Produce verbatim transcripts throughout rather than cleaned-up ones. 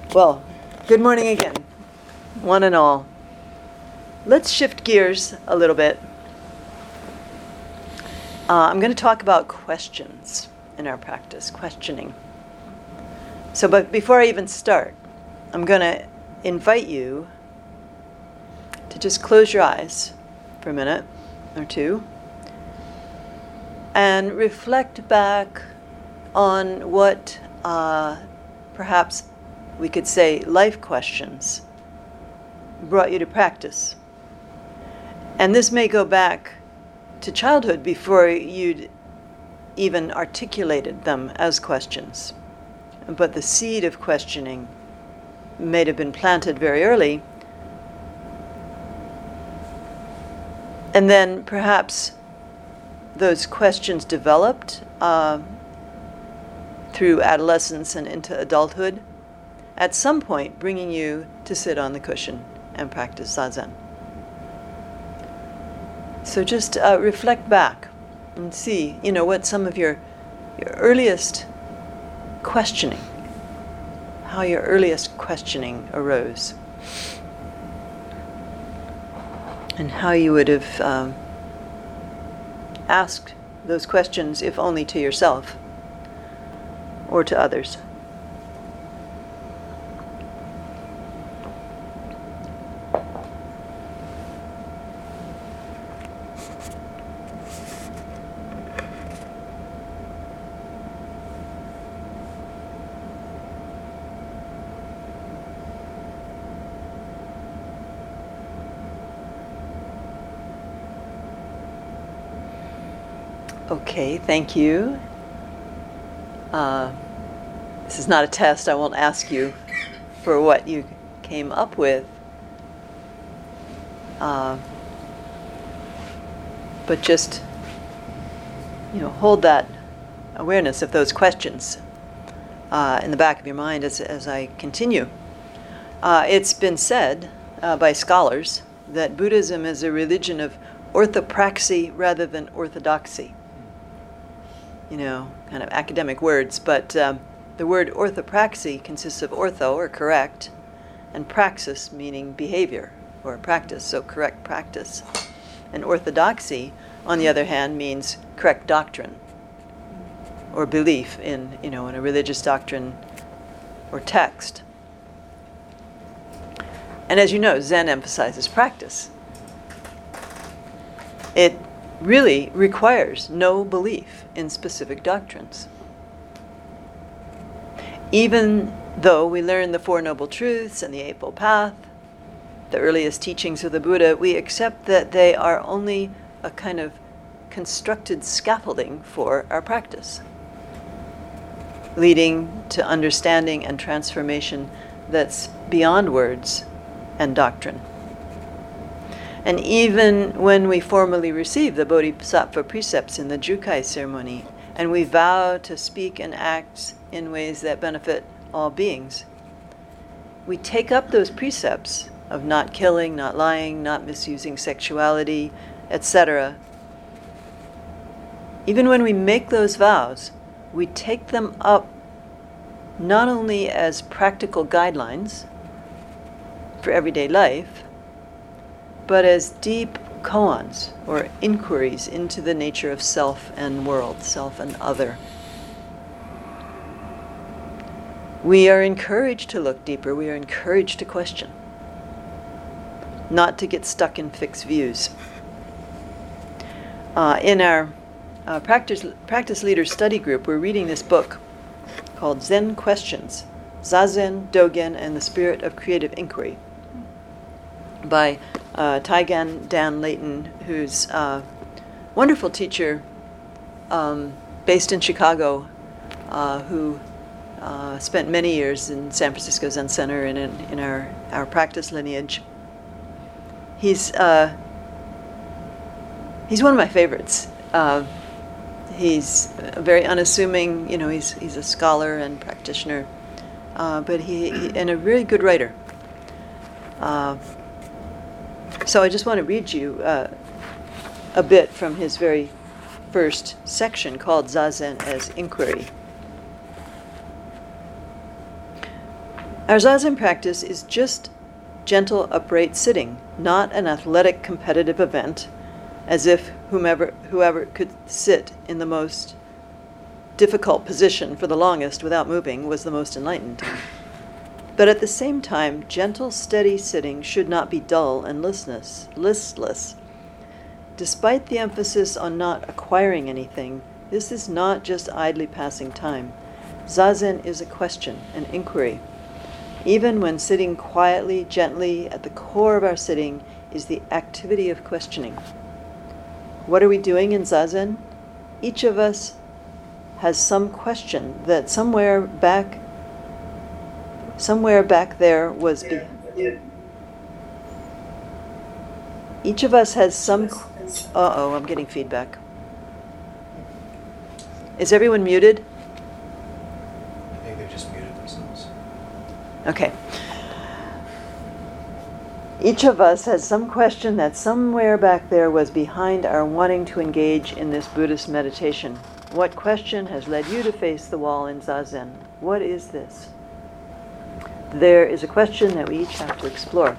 Well, good morning again, one and all. Let's shift gears a little bit. Uh, I'm going to talk about questions in our practice, questioning. So, but before I even start, I'm going to invite you to just close your eyes for a minute or two and reflect back on what uh, perhaps we could say life questions brought you to practice. And this may go back to childhood before you'd even articulated them as questions. But the seed of questioning may have been planted very early. And then perhaps those questions developed uh, through adolescence and into adulthood, at some point bringing you to sit on the cushion and practice Zazen. So just uh, reflect back and see, you know, what some of your, your earliest questioning, how your earliest questioning arose, and how you would have um, asked those questions, if only to yourself or to others. Okay, thank you. Uh, this is not a test. I won't ask you for what you came up with. Uh, but just, you know, hold that awareness of those questions uh, in the back of your mind as, as I continue. Uh, it's been said uh, by scholars that Buddhism is a religion of orthopraxy rather than orthodoxy. You know, kind of academic words, but um, the word orthopraxy consists of ortho, or correct, and praxis, meaning behavior or practice, so correct practice. And orthodoxy, on the other hand, means correct doctrine or belief in, you know, in a religious doctrine or text. And as you know, Zen emphasizes practice. It really requires no belief in specific doctrines. Even though we learn the Four Noble Truths and the Eightfold Path, the earliest teachings of the Buddha, we accept that they are only a kind of constructed scaffolding for our practice, leading to understanding and transformation that's beyond words and doctrine. And even when we formally receive the Bodhisattva precepts in the Jukai ceremony, and we vow to speak and act in ways that benefit all beings, we take up those precepts of not killing, not lying, not misusing sexuality, et cetera. Even when we make those vows, we take them up not only as practical guidelines for everyday life, but as deep koans, or inquiries into the nature of self and world, self and other. We are encouraged to look deeper. We are encouraged to question, not to get stuck in fixed views. Uh, in our uh, practice, practice Leaders Study Group, we're reading this book called Zen Questions, Zazen, Dogen, and the Spirit of Creative Inquiry by uh, Taigen Dan Layton, who's a wonderful teacher um, based in Chicago, uh, who uh, spent many years in San Francisco Zen Center and in, in our, our practice lineage. He's uh, he's one of my favorites. Uh, he's very unassuming, you know, he's he's a scholar and practitioner, uh, but he, he and a very good writer. Uh, so I just want to read you uh, a bit from his very first section called Zazen as Inquiry. Our Zazen practice is just gentle, upright sitting, not an athletic competitive event, as if whomever, whoever could sit in the most difficult position for the longest without moving was the most enlightened. But at the same time, gentle, steady sitting should not be dull and listless. listless. Despite the emphasis on not acquiring anything, this is not just idly passing time. Zazen is a question, an inquiry. Even when sitting quietly, gently, at the core of our sitting is the activity of questioning. What are we doing in Zazen? Each of us has some question that somewhere back, somewhere back there was. Be- Each of us has some. Uh oh, I'm getting feedback. Is everyone muted? I think they just muted themselves. Okay. Each of us has some question that somewhere back there was behind our wanting to engage in this Buddhist meditation. What question has led you to face the wall in Zazen? What is this? There is a question that we each have to explore.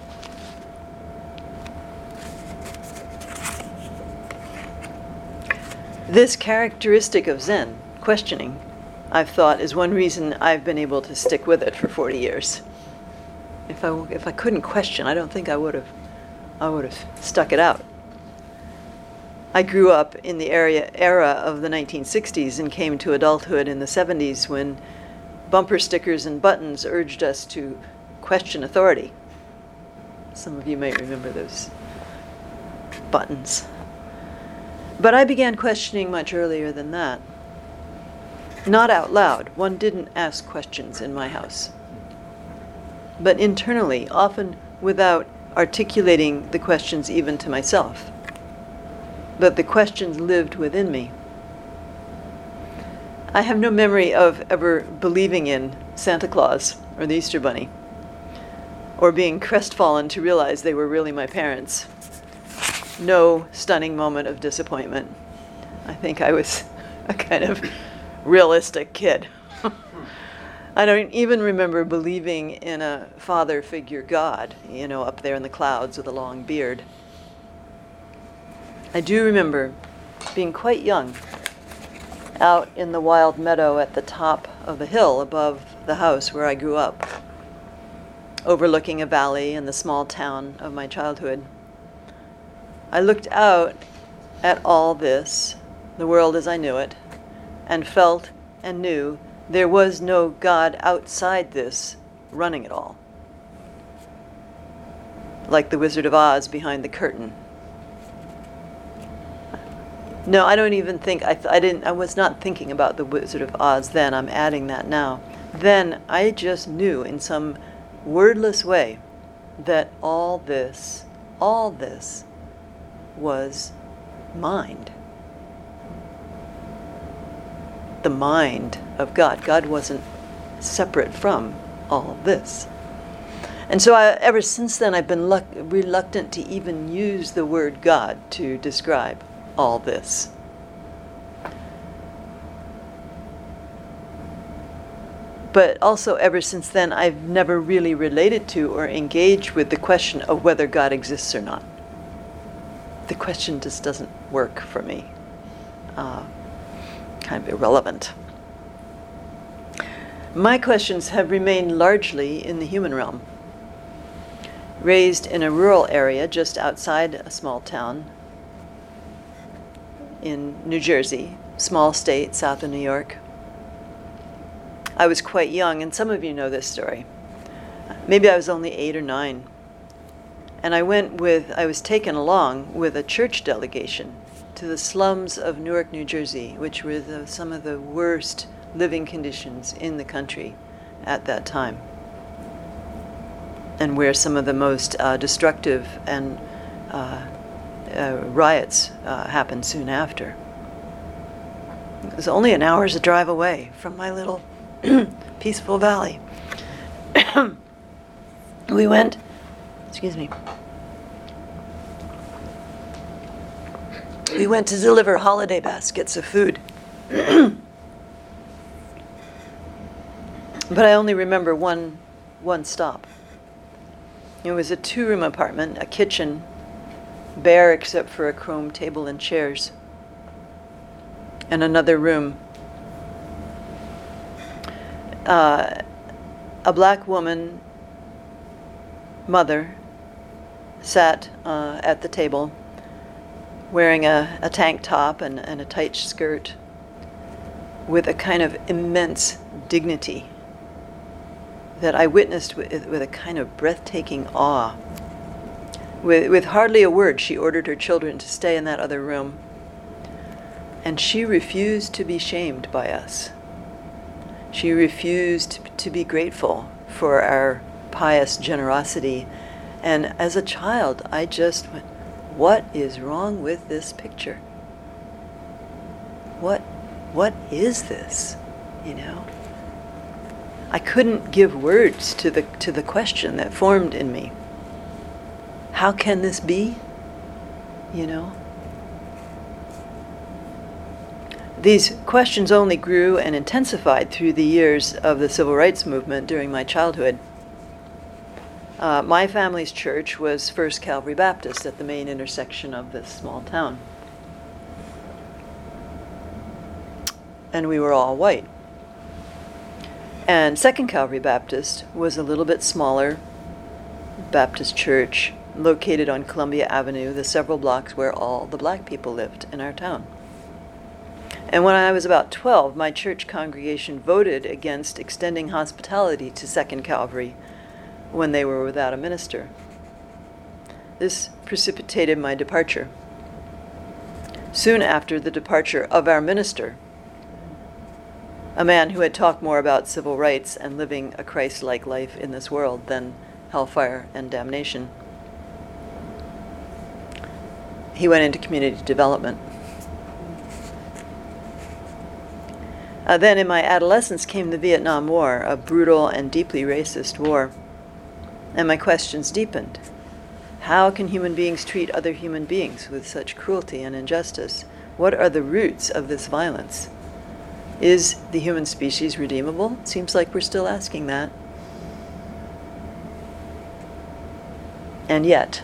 This characteristic of Zen, questioning, I've thought is one reason I've been able to stick with it for forty years. If I, if I couldn't question, I don't think I would have I would have stuck it out. I grew up in the area, era of the nineteen sixties and came to adulthood in the seventies when bumper stickers and buttons urged us to question authority. Some of you might remember those buttons. But I began questioning much earlier than that. Not out loud. One didn't ask questions in my house. But internally, often without articulating the questions even to myself. But the questions lived within me. I have no memory of ever believing in Santa Claus or the Easter Bunny, or being crestfallen to realize they were really my parents. No stunning moment of disappointment. I think I was a kind of realistic kid. I don't even remember believing in a father figure God, you know, up there in the clouds with a long beard. I do remember being quite young, out in the wild meadow at the top of the hill above the house where I grew up, overlooking a valley in the small town of my childhood. I looked out at all this, the world as I knew it, and felt and knew there was no God outside this running it all. Like the Wizard of Oz behind the curtain. No, I don't even think, I, th- I didn't, I was not thinking about the Wizard of Oz then, I'm adding that now. Then I just knew in some wordless way that all this, all this was mind. The mind of God. God wasn't separate from all this. And so I, ever since then, I've been luck- reluctant to even use the word God to describe all this. But also ever since then, I've never really related to or engaged with the question of whether God exists or not. The question just doesn't work for me. Uh, kind of irrelevant. My questions have remained largely in the human realm. Raised in a rural area just outside a small town in New Jersey, small state south of New York. I was quite young, and some of you know this story. Maybe I was only eight or nine. And I went with, I was taken along with a church delegation to the slums of Newark, New Jersey, which were the, some of the worst living conditions in the country at that time, and where some of the most uh, destructive and uh, uh, riots uh, happened soon after. It was only an hour's drive away from my little peaceful valley. We went, excuse me, we went to deliver holiday baskets of food. But I only remember one one stop. It was a two-room apartment, a kitchen, bare except for a chrome table and chairs, and another room. Uh, a black woman, mother, sat uh, at the table wearing a, a tank top and, and a tight skirt with a kind of immense dignity that I witnessed with, with a kind of breathtaking awe. With, with hardly a word, she ordered her children to stay in that other room, and she refused to be shamed by us. She refused to be grateful for our pious generosity. And as a child, I just went, what is wrong with this picture? What, what is this? You know? I couldn't give words to the, to the question that formed in me. How can this be? You know? These questions only grew and intensified through the years of the civil rights movement during my childhood. Uh, my family's church was First Calvary Baptist at the main intersection of this small town. And we were all white. And Second Calvary Baptist was a little bit smaller Baptist church located on Columbia Avenue, the several blocks where all the black people lived in our town. And when I was about twelve, my church congregation voted against extending hospitality to Second Calvary when they were without a minister. This precipitated my departure. Soon after the departure of our minister, a man who had talked more about civil rights and living a Christ-like life in this world than hellfire and damnation, he went into community development. Uh, then in my adolescence came the Vietnam War, a brutal and deeply racist war. And my questions deepened. How can human beings treat other human beings with such cruelty and injustice? What are the roots of this violence? Is the human species redeemable? It seems like we're still asking that. And yet,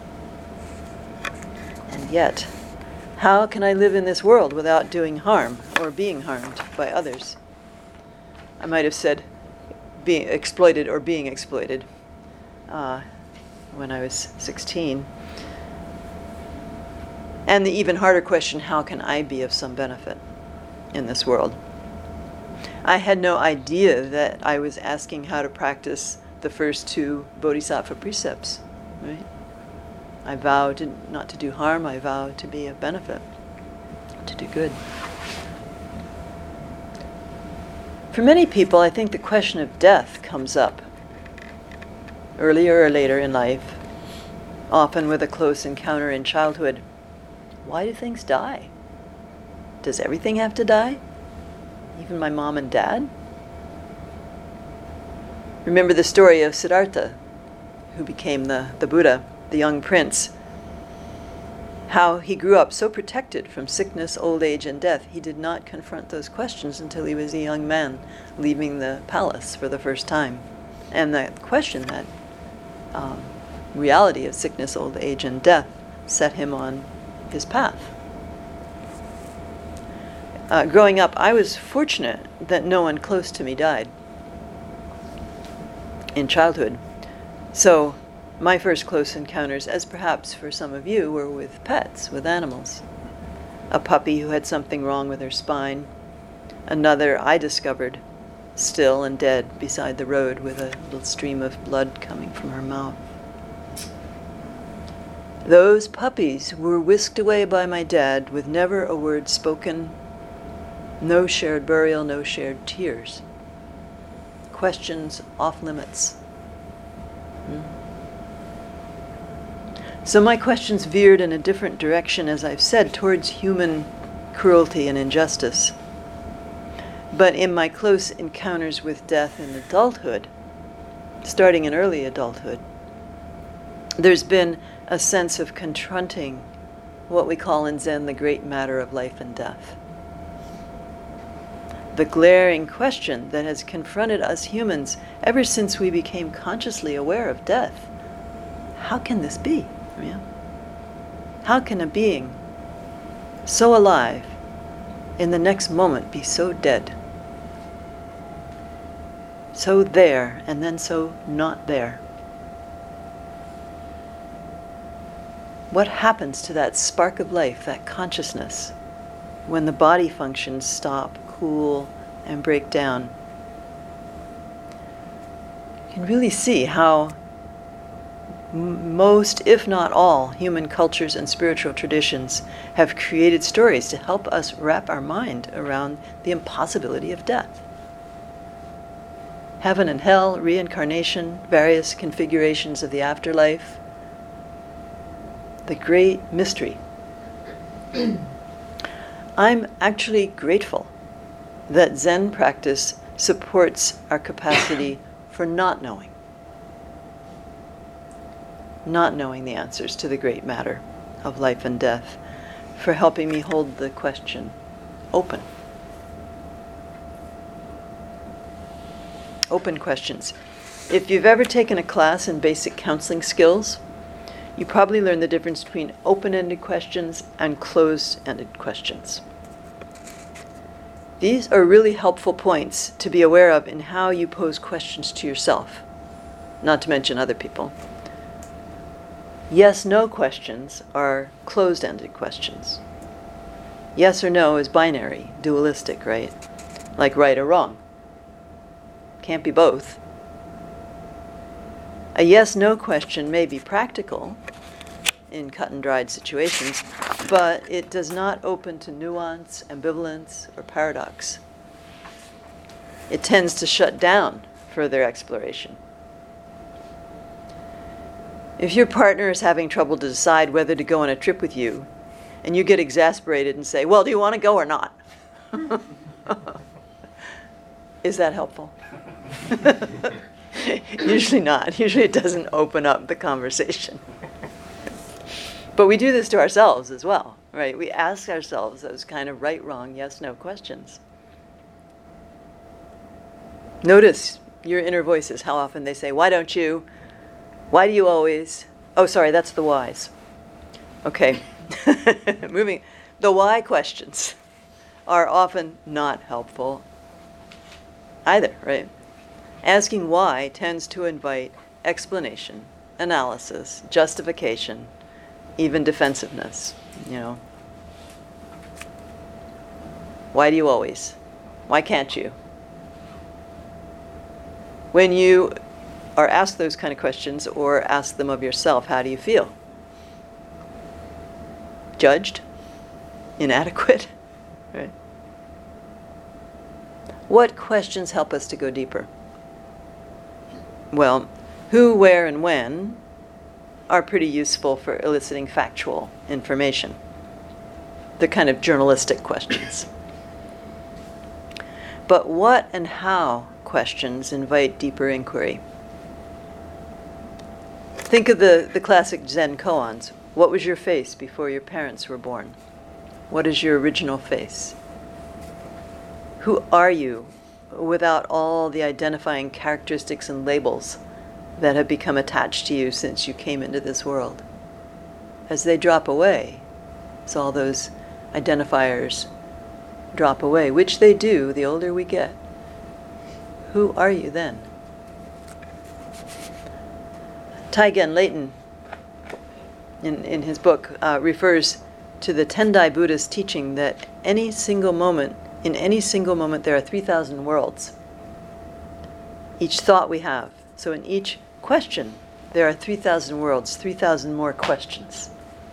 and yet, how can I live in this world without doing harm or being harmed by others? I might have said being exploited or being exploited uh, when I was sixteen. And the even harder question, how can I be of some benefit in this world? I had no idea that I was asking how to practice the first two Bodhisattva precepts, right? I vow to not to do harm, I vow to be of benefit, to do good. For many people, I think the question of death comes up earlier or later in life, often with a close encounter in childhood. Why do things die? Does everything have to die? Even my mom and dad? Remember the story of Siddhartha, who became the, the Buddha, the young prince. How he grew up so protected from sickness, old age, and death, he did not confront those questions until he was a young man leaving the palace for the first time. And that question, that um, reality of sickness, old age, and death set him on his path. Uh, growing up, I was fortunate that no one close to me died in childhood. So my first close encounters, as perhaps for some of you, were with pets, with animals. A puppy who had something wrong with her spine. Another I discovered still and dead beside the road with a little stream of blood coming from her mouth. Those puppies were whisked away by my dad with never a word spoken, no shared burial, no shared tears. Questions off limits. Hmm? So my questions veered in a different direction, as I've said, towards human cruelty and injustice. But in my close encounters with death in adulthood, starting in early adulthood, there's been a sense of confronting what we call in Zen the great matter of life and death. the glaring question that has confronted us humans ever since we became consciously aware of death. How can this be? Yeah. How can a being so alive in the next moment be so dead? So there, and then so not there. What happens to that spark of life, that consciousness, when the body functions stop, cool, and break down? You can really see how m- most, if not all, human cultures and spiritual traditions have created stories to help us wrap our mind around the impossibility of death. Heaven and hell, reincarnation, various configurations of the afterlife, the great mystery. I'm actually grateful that Zen practice supports our capacity for not knowing. Not knowing the answers to the great matter of life and death, for helping me hold the question open. Open questions. If you've ever taken a class in basic counseling skills, you probably learned the difference between open-ended questions and closed-ended questions. These are really helpful points to be aware of in how you pose questions to yourself, not to mention other people. Yes-no questions are closed-ended questions. Yes or no is binary, dualistic, right? Like right or wrong. Can't be both. A yes-no question may be practical in cut and dried situations, but it does not open to nuance, ambivalence, or paradox. It tends to shut down further exploration. If your partner is having trouble to decide whether to go on a trip with you, and you get exasperated and say, well, do you want to go or not? Is that helpful? Usually not. Usually it doesn't open up the conversation. But we do this to ourselves as well, right? We ask ourselves those kind of right, wrong, yes, no questions. Notice your inner voices, how often they say, why don't you? Why do you always? Oh, sorry, that's the whys. Okay. Moving. The why questions are often not helpful either, right? Asking why tends to invite explanation, analysis, justification, even defensiveness, you know. Why do you always? Why can't you? When you are asked those kind of questions or ask them of yourself, how do you feel? Judged? Inadequate? Right? What questions help us to go deeper? Well, who, where, and when are pretty useful for eliciting factual information. They're kind of journalistic questions. But what and how questions invite deeper inquiry. Think of the, the classic Zen koans. What was your face before your parents were born? What is your original face? Who are you without all the identifying characteristics and labels that have become attached to you since you came into this world? As they drop away, as all those identifiers drop away, which they do the older we get, who are you then? Taigen Leighton, in, in his book, uh, refers to the Tendai Buddhist teaching that any single moment, in any single moment, there are three thousand worlds. Each thought we have. So in each question, there are three thousand worlds, three thousand more questions.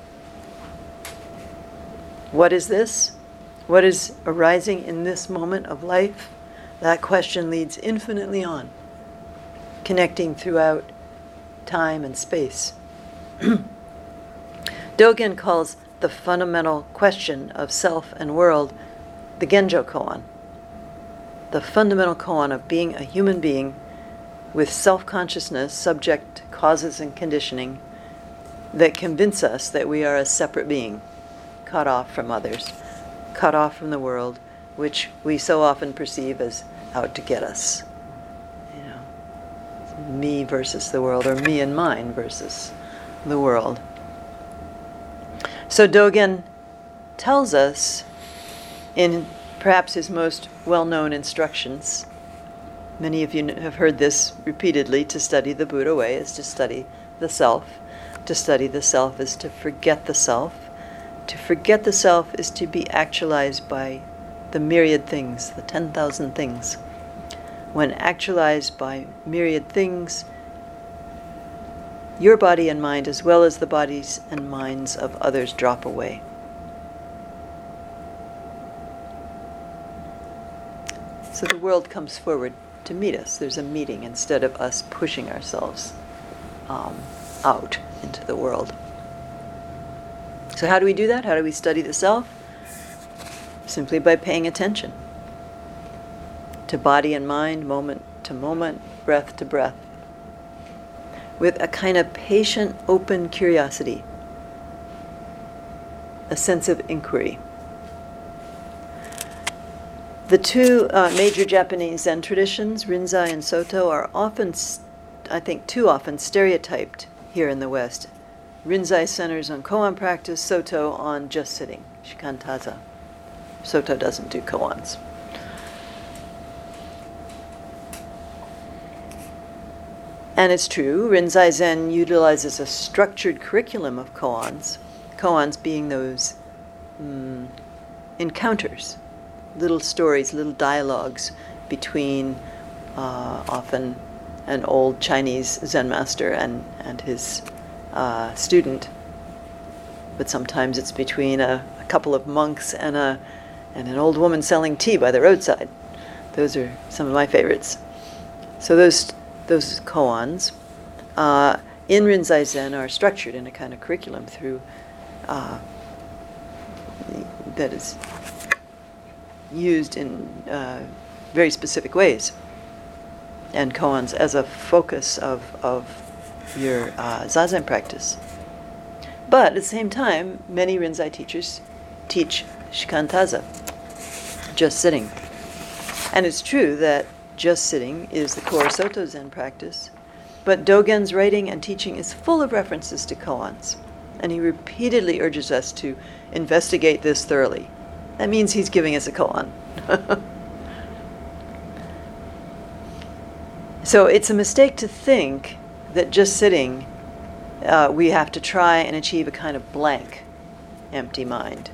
What is this? What is arising in this moment of life? That question leads infinitely on, connecting throughout time and space. Dogen calls the fundamental question of self and world the Genjo koan, the fundamental koan of being a human being with self-consciousness, subject to causes and conditioning that convince us that we are a separate being, cut off from others, cut off from the world, which we so often perceive as out to get us. You know, me versus the world, or me and mine versus the world. So Dogen tells us in perhaps his most well-known instructions, many of you have heard this repeatedly, to study the Buddha way is to study the self. To study the self is to forget the self. To forget the self is to be actualized by the myriad things, the ten thousand things. When actualized by myriad things, your body and mind, as well as the bodies and minds of others, drop away. So the world comes forward to meet us. There's a meeting instead of us pushing ourselves um, out into the world. So how do we do that? How do we study the self? Simply by paying attention to body and mind, moment to moment, breath to breath, with a kind of patient, open curiosity, a sense of inquiry. The two uh, major Japanese Zen traditions, Rinzai and Soto, are often, I think too often, stereotyped here in the West. Rinzai centers on koan practice, Soto on just sitting, shikantaza. Soto doesn't do koans. And it's true, Rinzai Zen utilizes a structured curriculum of koans, koans being those mm, encounters, little stories, little dialogues between uh, often an old Chinese Zen master and, and his uh, student. But sometimes it's between a, a couple of monks and, a, and an old woman selling tea by the roadside. Those are some of my favorites. So those those koans uh, in Rinzai Zen are structured in a kind of curriculum through uh, that is used in uh, very specific ways, and koans as a focus of, of your uh, zazen practice. But at the same time, many Rinzai teachers teach shikantaza, just sitting. And it's true that just sitting is the core Soto Zen practice, but Dogen's writing and teaching is full of references to koans, and he repeatedly urges us to investigate this thoroughly. That means he's giving us a koan. So it's a mistake to think that just sitting, uh, we have to try and achieve a kind of blank, empty mind.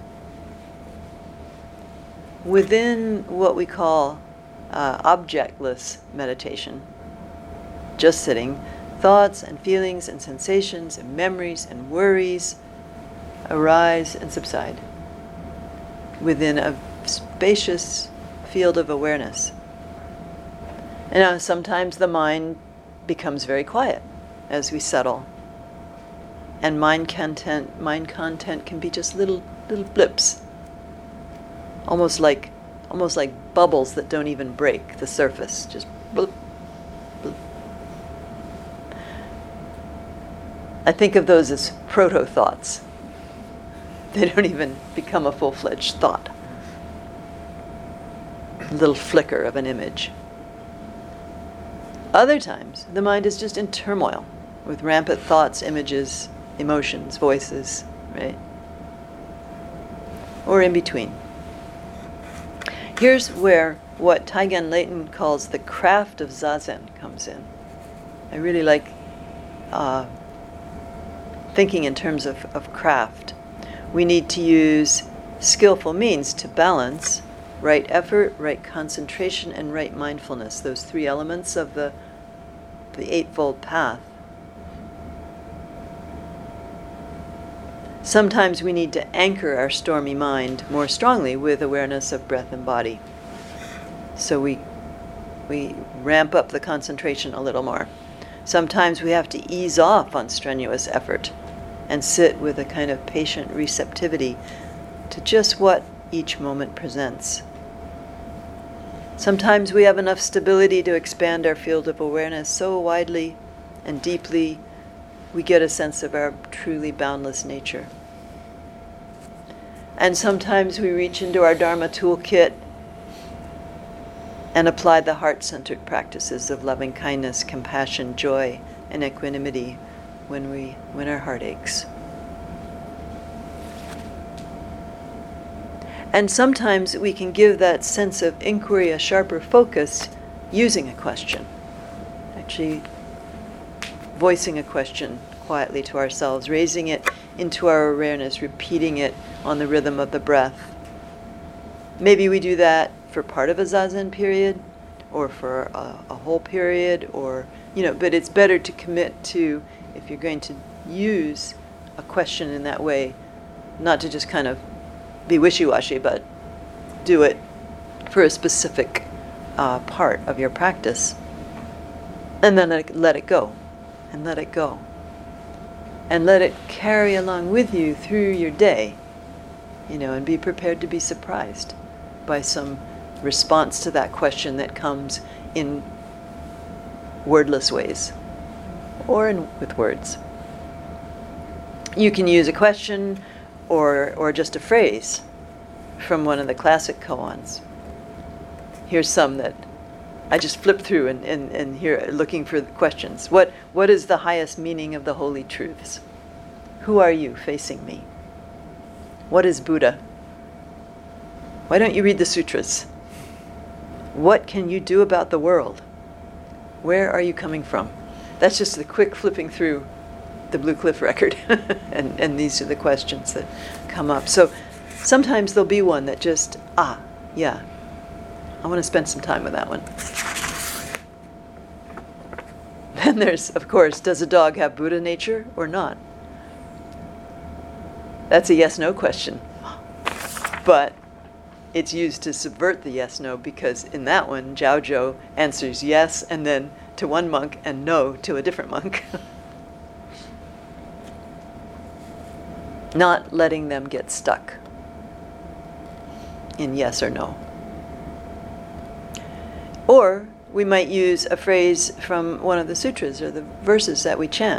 Within what we call uh, objectless meditation, just sitting, thoughts and feelings and sensations and memories and worries arise and subside within a spacious field of awareness. And now sometimes the mind becomes very quiet as we settle. And mind content, mind content can be just little little blips, almost like almost like bubbles that don't even break the surface, just bloop, bloop. I think of those as proto-thoughts. They don't even become a full-fledged thought. A little flicker of an image. Other times, the mind is just in turmoil with rampant thoughts, images, emotions, voices, right? Or in between. Here's where what Taigen Leighton calls the craft of Zazen comes in. I really like uh, thinking in terms of, of craft. We need to use skillful means to balance right effort, right concentration, and right mindfulness, those three elements of the, the Eightfold Path. Sometimes we need to anchor our stormy mind more strongly with awareness of breath and body. So we, we ramp up the concentration a little more. Sometimes we have to ease off on strenuous effort and sit with a kind of patient receptivity to just what each moment presents. Sometimes we have enough stability to expand our field of awareness so widely and deeply we get a sense of our truly boundless nature. And sometimes we reach into our Dharma toolkit and apply the heart-centered practices of loving kindness, compassion, joy, and equanimity when we when our heart aches. And sometimes we can give that sense of inquiry a sharper focus using a question. Actually voicing a question quietly to ourselves, raising it into our awareness, repeating it on the rhythm of the breath. Maybe we do that for part of a zazen period, or for a, a whole period, or, you know, but it's better to commit to, if you're going to use a question in that way, not to just kind of be wishy-washy, but do it for a specific uh, part of your practice. And then let it, let it go, and let it go. And let it carry along with you through your day, you know, and be prepared to be surprised by some response to that question that comes in wordless ways, or in, with words. You can use a question or or just a phrase from one of the classic koans. Here's some that I just flipped through and, and, and here looking for the questions. What what is the highest meaning of the holy truths? Who are you facing me? What is Buddha? Why don't you read the sutras? What can you do about the world? Where are you coming from? That's just the quick flipping through the Blue Cliff Record. and, and these are the questions that come up. So sometimes there'll be one that just, ah, yeah, I want to spend some time with that one. Then there's, of course, does a dog have Buddha nature or not? That's a yes-no question. But it's used to subvert the yes-no, because in that one, Jiao Zhou answers yes and then to one monk and no to a different monk. Not letting them get stuck in yes or no. Or we might use a phrase from one of the sutras or the verses that we chant.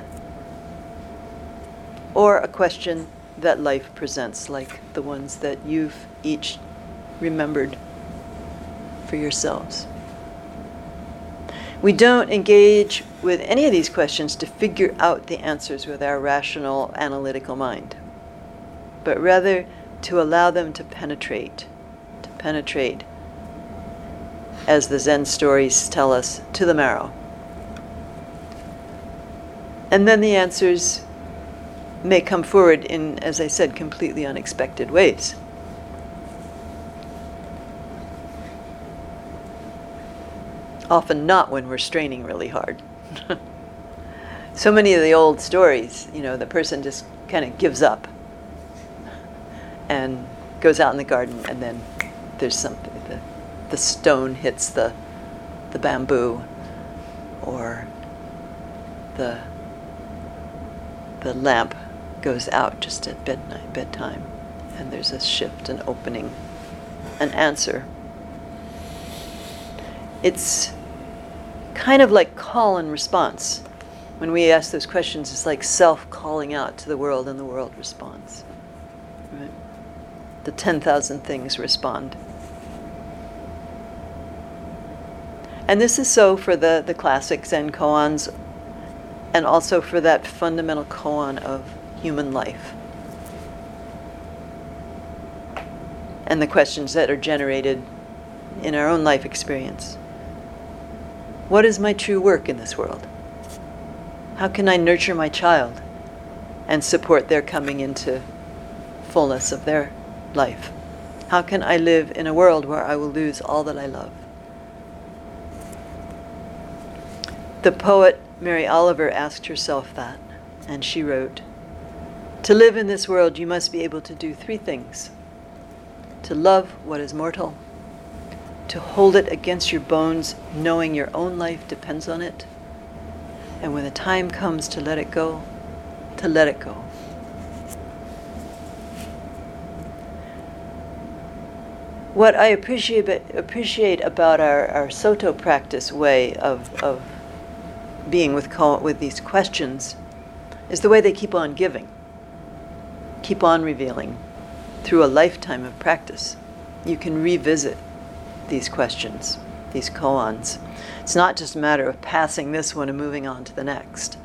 Or a question that life presents, like the ones that you've each remembered for yourselves. We don't engage with any of these questions to figure out the answers with our rational, analytical mind, but rather to allow them to penetrate, to penetrate, as the Zen stories tell us, to the marrow. And then the answers may come forward in, as I said, completely unexpected ways. Often not when we're straining really hard. So many of the old stories, you know, the person just kind of gives up and goes out in the garden, and then there's something, the, the stone hits the, the bamboo, or the, the lamp goes out just at bednight, bedtime, and there's a shift, an opening, an answer. It's kind of like call and response. When we ask those questions, it's like self calling out to the world, and the world responds. Right? The ten thousand things respond. And this is so for the, the classic Zen koans, and also for that fundamental koan of human life. And the questions that are generated in our own life experience. What is my true work in this world? How can I nurture my child and support their coming into fullness of their life? How can I live in a world where I will lose all that I love? The poet Mary Oliver asked herself that, and she wrote, "To live in this world, you must be able to do three things: to love what is mortal, to hold it against your bones, knowing your own life depends on it, and when the time comes to let it go, to let it go." What I appreciate appreciate about our, our Soto practice way of, of being with ko- with these questions is the way they keep on giving, keep on revealing through a lifetime of practice. You can revisit these questions these koans. It's not just a matter of passing this one and moving on to the next.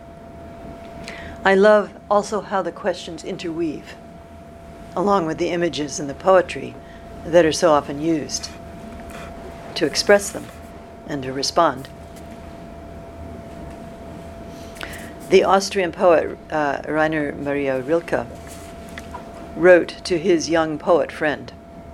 I love also how the questions interweave, along with the images and the poetry that are so often used to express them and to respond. The Austrian poet uh, Rainer Maria Rilke wrote to his young poet friend,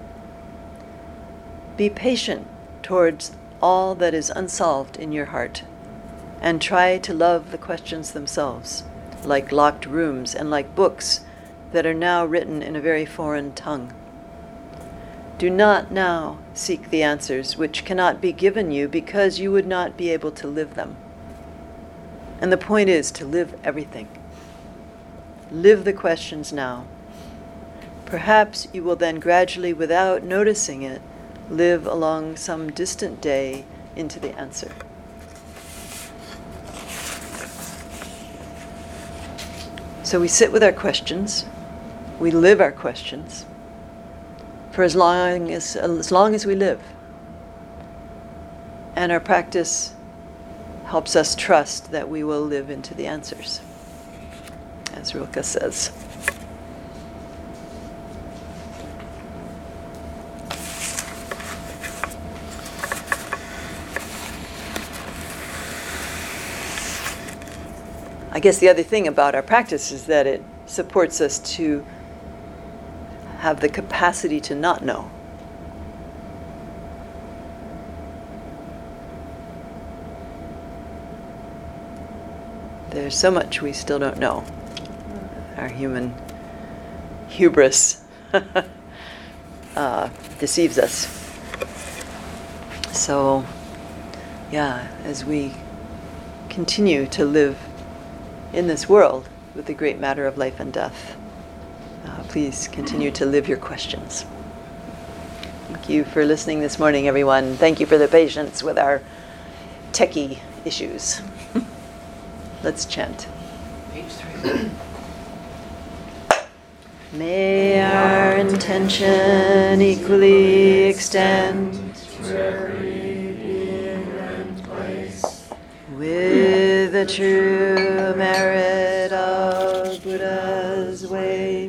"Be patient towards all that is unsolved in your heart, and try to love the questions themselves, like locked rooms and like books that are now written in a very foreign tongue. Do not now seek the answers which cannot be given you because you would not be able to live them." And the point is to live everything. Live the questions now. Perhaps you will then gradually, without noticing it, live along some distant day into the answer. So we sit with our questions, we live our questions for as long as, as long as we live. And our practice helps us trust that we will live into the answers, as Rilke says. I guess the other thing about our practice is that it supports us to have the capacity to not know. There's so much we still don't know. Our human hubris uh, deceives us. So, yeah, as we continue to live in this world with the great matter of life and death, uh, please continue to live your questions. Thank you for listening this morning, everyone. Thank you for the patience with our techie issues. Let's chant. Page three. May our intention equally extend to every being and place, with the true merit of Buddha's way.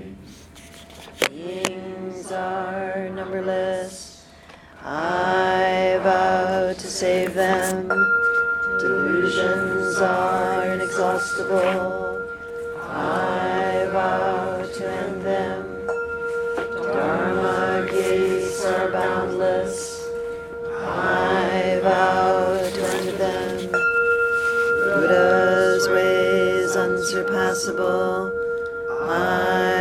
Beings are numberless. I vow to save them. Delusions are inexhaustible. I vow to end them. Dharma gates are boundless. I vow to enter them. Buddha's ways unsurpassable. I